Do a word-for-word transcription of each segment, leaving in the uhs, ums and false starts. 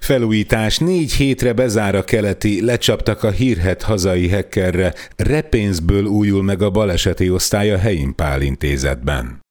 Felújítás, négy hétre bezár a keleti, lecsaptak a hírhedt hazai hackerre, repénzből újul meg a baleseti osztály a Helyim Pál Intézetben.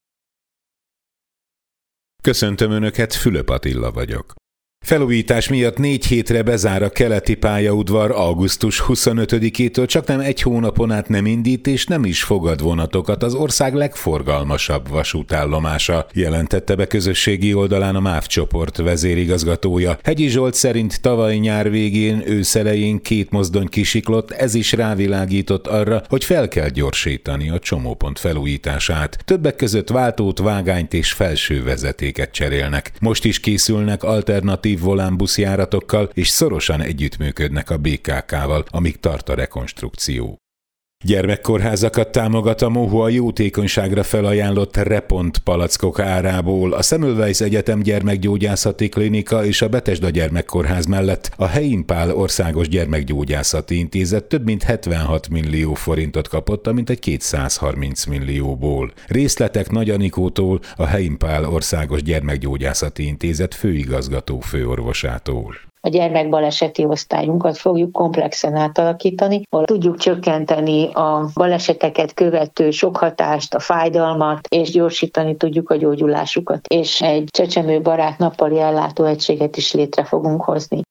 Köszöntöm Önöket, Fülöp Attila vagyok. Felújítás miatt négy hétre bezár a keleti pályaudvar augusztus huszonötödikétől, csaknem egy hónapon át nem indít és nem is fogad vonatokat az ország legforgalmasabb vasútállomása, jelentette be közösségi oldalán a MÁV csoport vezérigazgatója. Hegyi Zsolt szerint tavaly nyár végén, ősz elején két mozdony kisiklott, ez is rávilágított arra, hogy fel kell gyorsítani a csomópont felújítását. Többek között váltót, vágányt és felső vezetéket cserélnek. Most is készülnek alternatív volánbuszjáratokkal, és szorosan együttműködnek a bé ká ká-val, amíg tart a rekonstrukció. Gyermekkórházakat támogat a MOHU a jótékonyságra felajánlott Repont palackok árából. A Semmelweis Egyetem Gyermekgyógyászati Klinika és a Betesda Gyermekkórház mellett a Helyim Pál Országos Gyermekgyógyászati Intézet több mint hetvenhat millió forintot kapott, amint egy kétszázharminc millióból. Részletek Nagy Anikótól, a Helyim Pál Országos Gyermekgyógyászati Intézet főigazgató főorvosától. A gyermekbaleseti osztályunkat fogjuk komplexen átalakítani, ahol tudjuk csökkenteni a baleseteket követő sokhatást, a fájdalmat, és gyorsítani tudjuk a gyógyulásukat. És egy csecsemőbarát nappali ellátóegységet is létre fogunk hozni.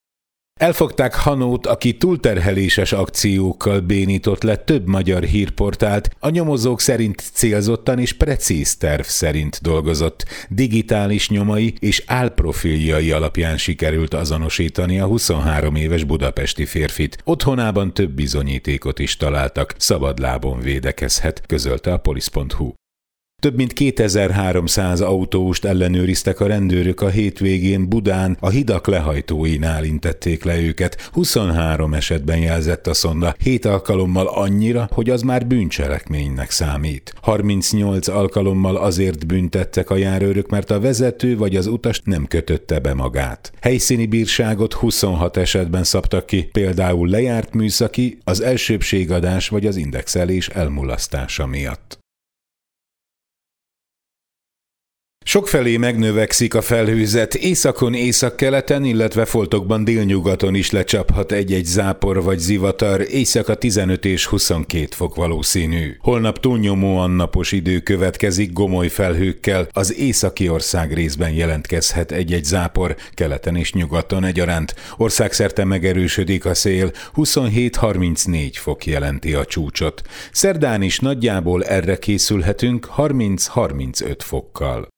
Elfogták Hanót, aki túlterheléses akciókkal bénított le több magyar hírportált, a nyomozók szerint célzottan és precíz terv szerint dolgozott. Digitális nyomai és álprofiljai alapján sikerült azonosítani a huszonhárom éves budapesti férfit. Otthonában több bizonyítékot is találtak, szabadlábon védekezhet, közölte a polisz pont hu. Több mint kétezer-háromszáz autóst ellenőriztek a rendőrök a hétvégén Budán, a hidak lehajtóinál intették le őket. huszonhárom esetben jelzett a szonda, hét alkalommal annyira, hogy az már bűncselekménynek számít. harmincnyolc alkalommal azért büntettek a járőrök, mert a vezető vagy az utas nem kötötte be magát. Helyszíni bírságot huszonhat esetben szabtak ki, például lejárt műszaki, az elsőbbségadás vagy az indexelés elmulasztása miatt. Sokfelé megnövekszik a felhőzet, északon, északkeleten, illetve foltokban délnyugaton is lecsaphat egy-egy zápor vagy zivatar, éjszaka tizenöt és huszonkét fok valószínű. Holnap túlnyomóan napos idő következik gomoly felhőkkel, az északi ország részben jelentkezhet egy-egy zápor, keleten és nyugaton egyaránt. Országszerte megerősödik a szél, huszonhét-harmincnégy fok jelenti a csúcsot. Szerdán is nagyjából erre készülhetünk harminc-harmincöt fokkal.